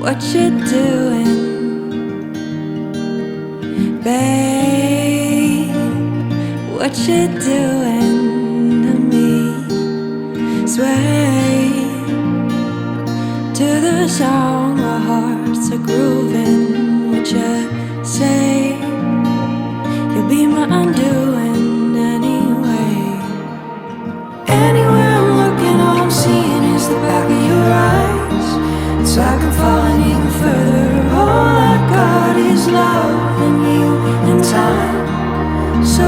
what you doing, babe? What you doing to me? Sway to the song, our hearts are grooving. What you say? You'll be my undoing anyway. Anywhere I'm looking, all I'm seeing is the back of your eyes. It's like I'm falling even further. All I got is love and you and time. So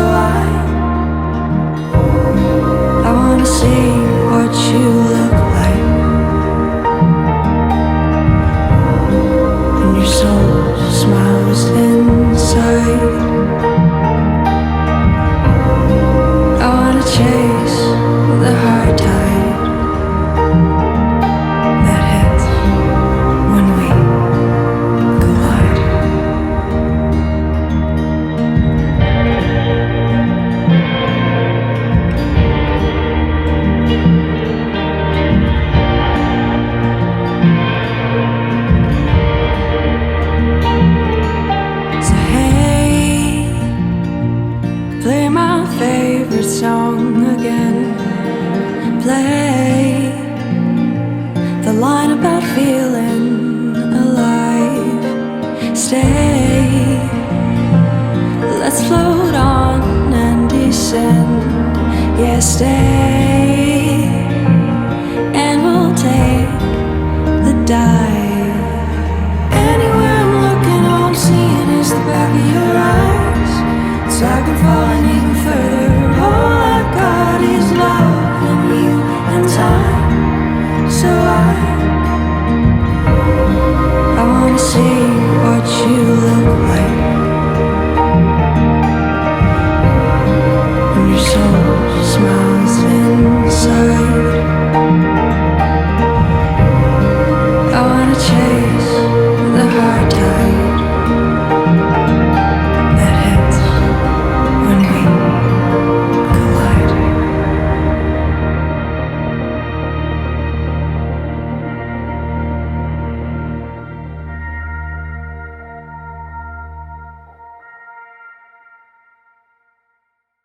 I wanna see what you look like, and your soul smiles inside. I wanna chase the high tide that hits when we collide. So hey, play my favorite song again. Play the line about feeling alive. Stay, let's float on and descend. Yeah, stay.